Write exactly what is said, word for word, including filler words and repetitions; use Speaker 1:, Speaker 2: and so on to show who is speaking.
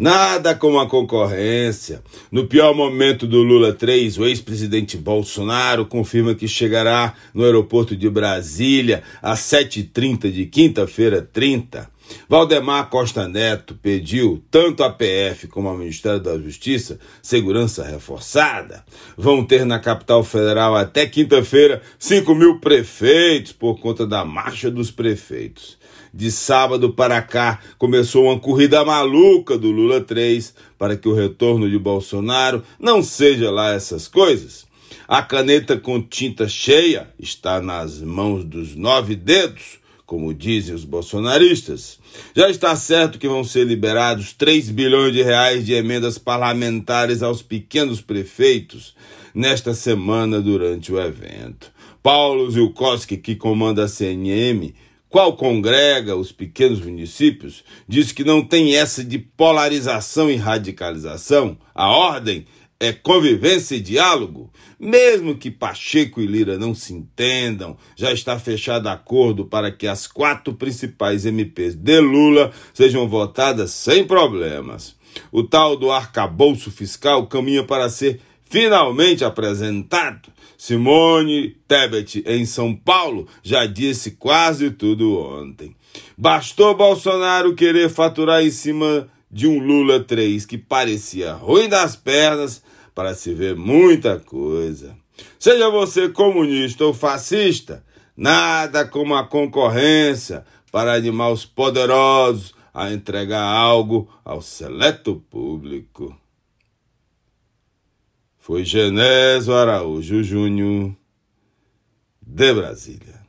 Speaker 1: Nada como a concorrência. No pior momento do Lula três, o ex-presidente Bolsonaro confirma que chegará no aeroporto de Brasília às sete e trinta de quinta-feira trinta. Valdemar Costa Neto pediu tanto à P F como ao Ministério da Justiça segurança reforçada. Vão ter na capital federal até quinta-feira cinco mil prefeitos por conta da marcha dos prefeitos. De sábado para cá começou uma corrida maluca do Lula três para que o retorno de Bolsonaro não seja lá essas coisas. A caneta com tinta cheia está nas mãos dos nove dedos, como dizem os bolsonaristas. Já está certo que vão ser liberados três bilhões de reais de emendas parlamentares aos pequenos prefeitos nesta semana durante o evento. Paulo Zilkowski, que comanda a C N M, qual congrega os pequenos municípios, diz que não tem essa de polarização e radicalização. A ordem é convivência e diálogo. Mesmo que Pacheco e Lira não se entendam, já está fechado acordo para que as quatro principais M Ps de Lula sejam votadas sem problemas. O tal do arcabouço fiscal caminha para ser finalmente apresentado. Simone Tebet, em São Paulo, já disse quase tudo ontem. Bastou Bolsonaro querer faturar em cima de um Lula três que parecia ruim das pernas para se ver muita coisa. Seja você comunista ou fascista, nada como a concorrência para animar os poderosos a entregar algo ao seleto público. Foi Genésio Araújo Júnior, de Brasília.